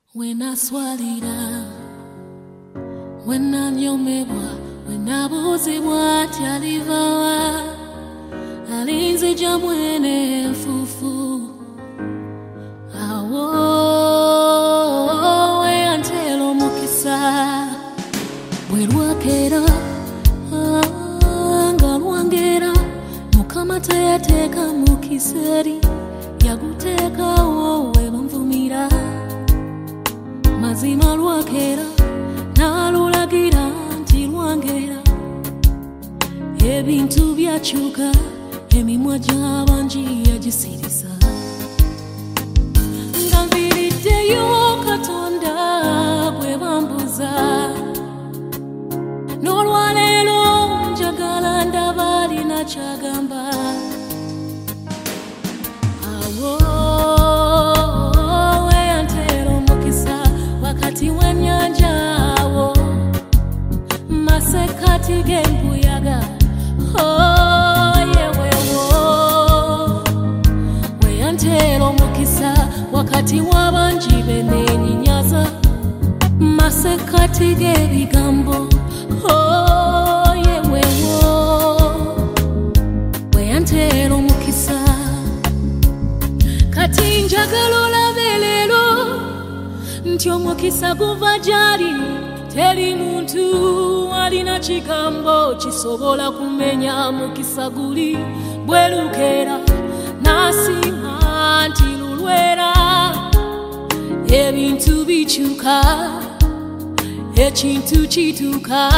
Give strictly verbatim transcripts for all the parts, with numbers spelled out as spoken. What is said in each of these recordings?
When I swalida, when I nyomebwa, when I buzi wati alivawa, alinzi jamwene fufu. Awo, we antelo mukisa, we ruakera, anga ruangera, mukama tayateka mukiseri, yaguteka wowe bamvumira. Mazima lwakera nalulagira nti lwangera ebintu byakyuka emimwa gy'abangi yagisirisa nga nviiriddeyo Katonda gwe bambuza n'olwaleero njagala ndaba alina kyagamba. Wakati w'ennyanja awo masekati g'embuyaga oh yewewo weyantera omukisa wakati w'abangi beneenyinyaza masekati g'ebigambo oh yewewo weyantera omukisa kati njagala olabe leero nti omukisa guva gyali teri muntu alina kigambo kisobola kumenya mukisa guli bwe lukera n'asinga nti lulwera ebintu bikyuka ekintu kituuka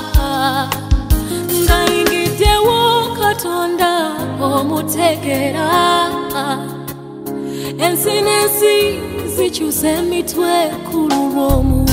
ng'ayingiddewo Katonda omutegeera ensi n'ensi zikyusa emitwe ku lulw'omu